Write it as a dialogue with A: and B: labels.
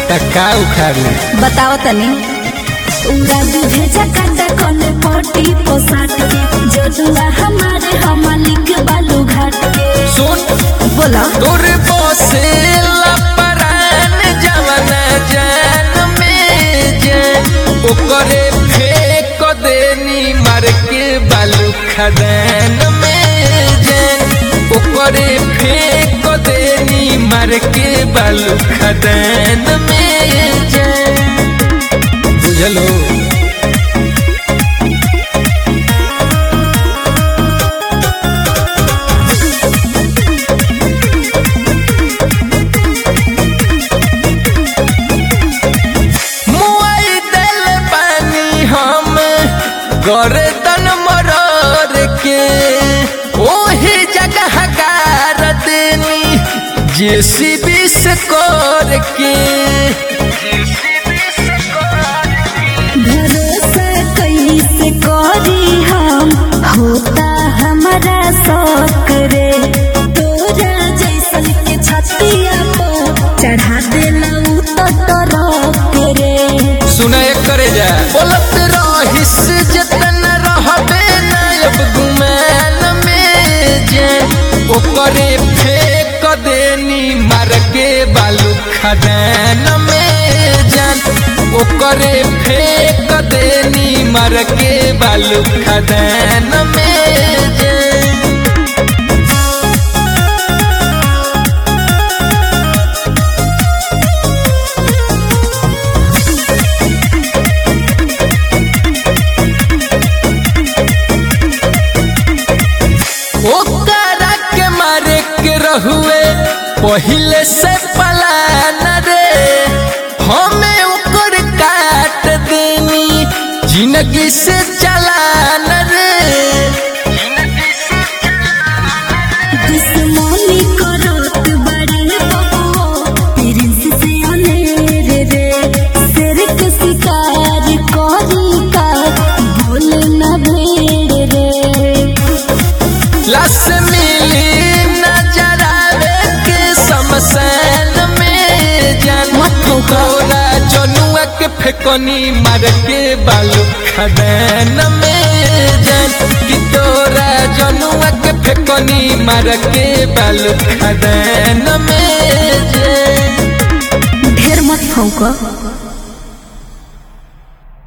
A: टक्का उखाड़ ले
B: बताओ तनी उड़ा भेजा काटा कोने पोटी पोसाट के जदुआ हमारे हमालिक बालू घाट के
A: सुन
B: बोला
A: तोरे बसेला परान जवाना जान में जान ओकरे फेंक देनी मार के बालू खदान में जान ओकरे फेंक देनी मार के बालू खदान में जान बुझलो गर्दन मरर के ओही जगह गार देनी जेसीबी से कर के
B: भरोसा कैसे करी हम होता हमारा शौक रे तोरा जैसन के छतिया पर चढ़ा देना तो रख रे
A: सुना करे जा बोलत रहिस जतन रहबे ना अब गुमान में जान ओकरे फेंक देनी मार के बालू खदान में जान ओकरे फेंक देनी मार के बालू खदान में जान ओकरा के मारे के रहुए पहिले से पलान रे हमें ओकर काट देनी जिंदगी से चलान रे
B: दुश्मनी करत बड़े बबुओ प्रिंस से अनेरे रे शेर के शिकार करी का बोल न भेड़ रे
A: लाश मिली नजर आवे के शमशान में जान तोरा जनुआ के फेकनी मार के बालू खदान में जान कि तोरा जनुआ के फेकनी मार के बालू खदान में जान
B: ढेर मत फौका।